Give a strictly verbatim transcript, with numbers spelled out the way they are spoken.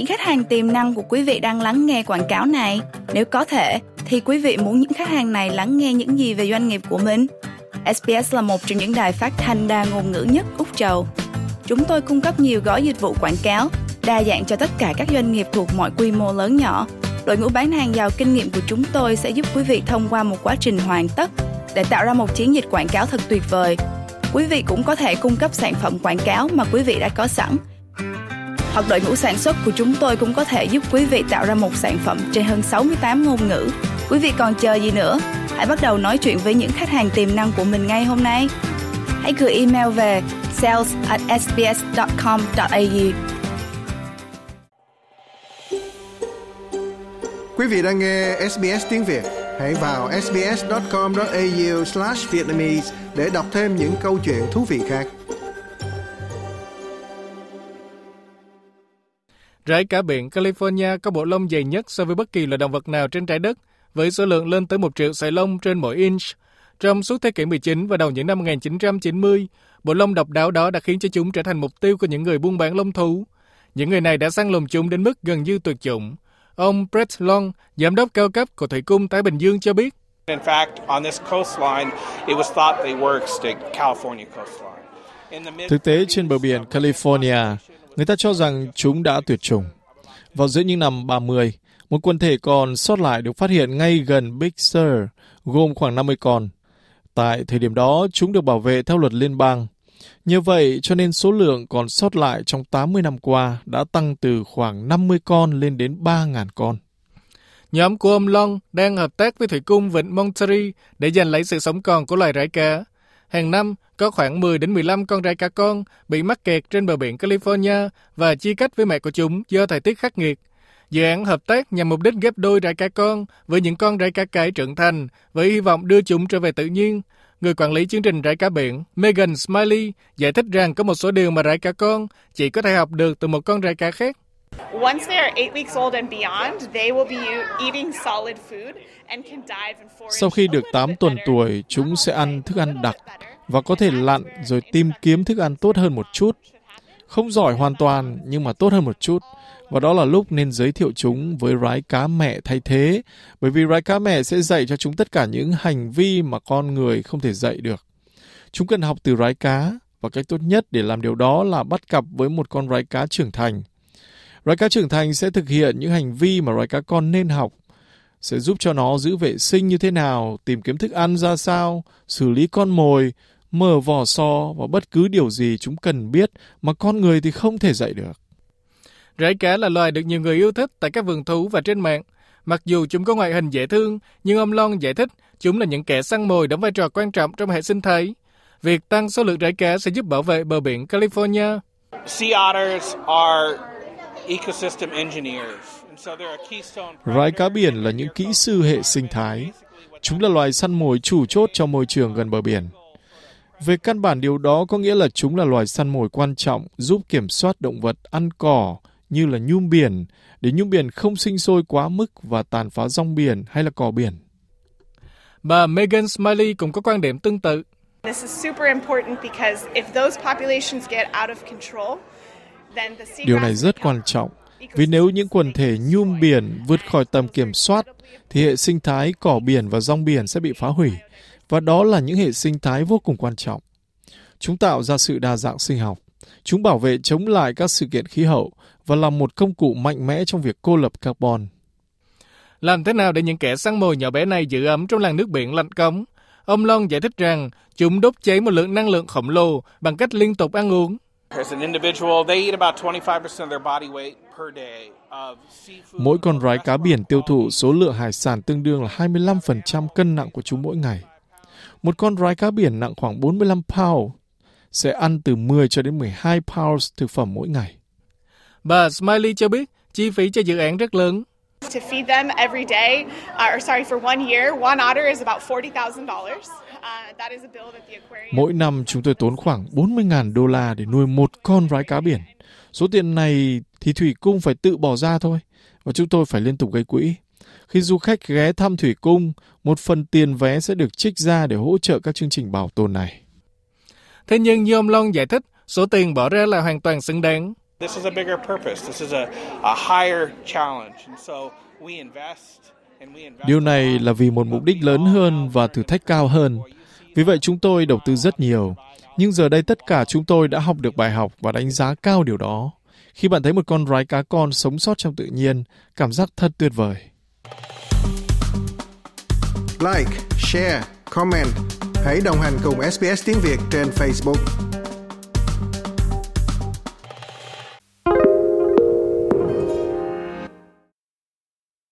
những khách hàng tiềm năng của quý vị đang lắng nghe quảng cáo này? Nếu có thể, thì quý vị muốn những khách hàng này lắng nghe những gì về doanh nghiệp của mình? ét bê ét là một trong những đài phát thanh đa ngôn ngữ nhất Úc Châu. Chúng tôi cung cấp nhiều gói dịch vụ quảng cáo, đa dạng cho tất cả các doanh nghiệp thuộc mọi quy mô lớn nhỏ. Đội ngũ bán hàng giàu kinh nghiệm của chúng tôi sẽ giúp quý vị thông qua một quá trình hoàn tất để tạo ra một chiến dịch quảng cáo thật tuyệt vời. Quý vị cũng có thể cung cấp sản phẩm quảng cáo mà quý vị đã có sẵn. Hoặc đội ngũ sản xuất của chúng tôi cũng có thể giúp quý vị tạo ra một sản phẩm trên hơn sáu mươi tám ngôn ngữ. Quý vị còn chờ gì nữa? Hãy bắt đầu nói chuyện với những khách hàng tiềm năng của mình ngay hôm nay. Hãy gửi email về sales at s b s dot com dot a u. Quý vị đang nghe ét bê ét tiếng Việt. Hãy vào s b s dot com dot a u slash vietnamese để đọc thêm những câu chuyện thú vị khác. Rái cá biển California có bộ lông dày nhất so với bất kỳ loài động vật nào trên trái đất, với số lượng lên tới một triệu sợi lông trên mỗi inch. Trong suốt thế kỷ mười chín và đầu những năm một nghìn chín trăm chín mươi, bộ lông độc đáo đó đã khiến cho chúng trở thành mục tiêu của những người buôn bán lông thú. Những người này đã săn lùng chúng đến mức gần như tuyệt chủng. Ông Brett Long, giám đốc cao cấp của Thủy cung Thái Bình Dương cho biết. In fact, on this coastline, it was thought they were extinct, California coastline. Thực tế trên bờ biển California, người ta cho rằng chúng đã tuyệt chủng. Vào giữa những năm ba mươi, một quần thể còn sót lại được phát hiện ngay gần Big Sur, gồm khoảng năm mươi con. Tại thời điểm đó, chúng được bảo vệ theo luật liên bang. Như vậy, cho nên số lượng còn sót lại trong tám mươi năm qua đã tăng từ khoảng năm mươi con lên đến ba nghìn con. Nhóm của ông Long đang hợp tác với Thủy cung Vịnh Monterey để giành lấy sự sống còn của loài rái cá. Hàng năm, có khoảng mười đến mười lăm con rái cá con bị mắc kẹt trên bờ biển California và chia cách với mẹ của chúng do thời tiết khắc nghiệt. Dự án hợp tác nhằm mục đích ghép đôi rái cá con với những con rái cá cái trưởng thành với hy vọng đưa chúng trở về tự nhiên. Người quản lý chương trình rái cá biển Megan Smiley giải thích rằng có một số điều mà rái cá con chỉ có thể học được từ một con rái cá khác. Once they are eight weeks old and beyond, they will be eating solid food and can dive and forage. Sau khi được tám tuần tuổi, chúng sẽ ăn thức ăn đặc và có thể lặn rồi tìm kiếm thức ăn tốt hơn một chút. Không giỏi hoàn toàn nhưng mà tốt hơn một chút. Và đó là lúc nên giới thiệu chúng với rái cá mẹ thay thế, bởi vì rái cá mẹ sẽ dạy cho chúng tất cả những hành vi mà con người không thể dạy được. Chúng cần học từ rái cá, và cách tốt nhất để làm điều đó là bắt cặp với một con rái cá trưởng thành. Rái cá trưởng thành sẽ thực hiện những hành vi mà rái cá con nên học, sẽ giúp cho nó giữ vệ sinh như thế nào, tìm kiếm thức ăn ra sao, xử lý con mồi, mở vỏ sò và bất cứ điều gì chúng cần biết mà con người thì không thể dạy được. Rái cá là loài được nhiều người yêu thích tại các vườn thú và trên mạng. Mặc dù chúng có ngoại hình dễ thương, nhưng ông Long giải thích chúng là những kẻ săn mồi đóng vai trò quan trọng trong hệ sinh thái. Việc tăng số lượng rái cá sẽ giúp bảo vệ bờ biển California. Sea otters are ecosystem engineers. Rái cá biển là những kỹ sư hệ sinh thái. Chúng là loài săn mồi chủ chốt trong môi trường gần bờ biển. Về căn bản điều đó có nghĩa là chúng là loài săn mồi quan trọng giúp kiểm soát động vật ăn cỏ như là nhum biển, để nhum biển không sinh sôi quá mức và tàn phá rong biển hay là cỏ biển. Bà Megan Smiley cũng có quan điểm tương tự. Điều này rất quan trọng, vì nếu những quần thể nhum biển vượt khỏi tầm kiểm soát, thì hệ sinh thái cỏ biển và rong biển sẽ bị phá hủy, và đó là những hệ sinh thái vô cùng quan trọng. Chúng tạo ra sự đa dạng sinh học, chúng bảo vệ chống lại các sự kiện khí hậu và là một công cụ mạnh mẽ trong việc cô lập carbon. Làm thế nào để những kẻ săn mồi nhỏ bé này giữ ấm trong làn nước biển lạnh cống? Ông Long giải thích rằng chúng đốt cháy một lượng năng lượng khổng lồ bằng cách liên tục ăn uống. Mỗi con rái cá biển tiêu thụ số lượng hải sản tương đương là hai mươi lăm phần trăm cân nặng của chúng mỗi ngày. Một con rái cá biển nặng khoảng bốn mươi lăm pound sẽ ăn từ mười cho đến mười hai pounds thực phẩm mỗi ngày. Bà Smiley cho biết chi phí cho dự án rất lớn. To feed them every day, uh, or sorry, for one year, one otter is about forty thousand dollars. Uh, that is a bill that the aquarium... Mỗi năm chúng tôi tốn khoảng bốn mươi nghìn đô la để nuôi một con rái cá biển. Số tiền này thì thủy cung phải tự bỏ ra thôi, và chúng tôi phải liên tục gây quỹ. Khi du khách ghé thăm thủy cung, một phần tiền vé sẽ được trích ra để hỗ trợ các chương trình bảo tồn này. Thế nhưng như ông Long giải thích, số tiền bỏ ra là hoàn toàn xứng đáng. This is a bigger purpose. This is a, a higher challenge. And so we invest and we invest. Điều này là vì một mục đích lớn hơn và thử thách cao hơn. Vì vậy chúng tôi đầu tư rất nhiều. Nhưng giờ đây tất cả chúng tôi đã học được bài học và đánh giá cao điều đó. Khi bạn thấy một con rái cá con sống sót trong tự nhiên, cảm giác thật tuyệt vời. Like, share, comment. Hãy đồng hành cùng ét bê ét tiếng Việt trên Facebook.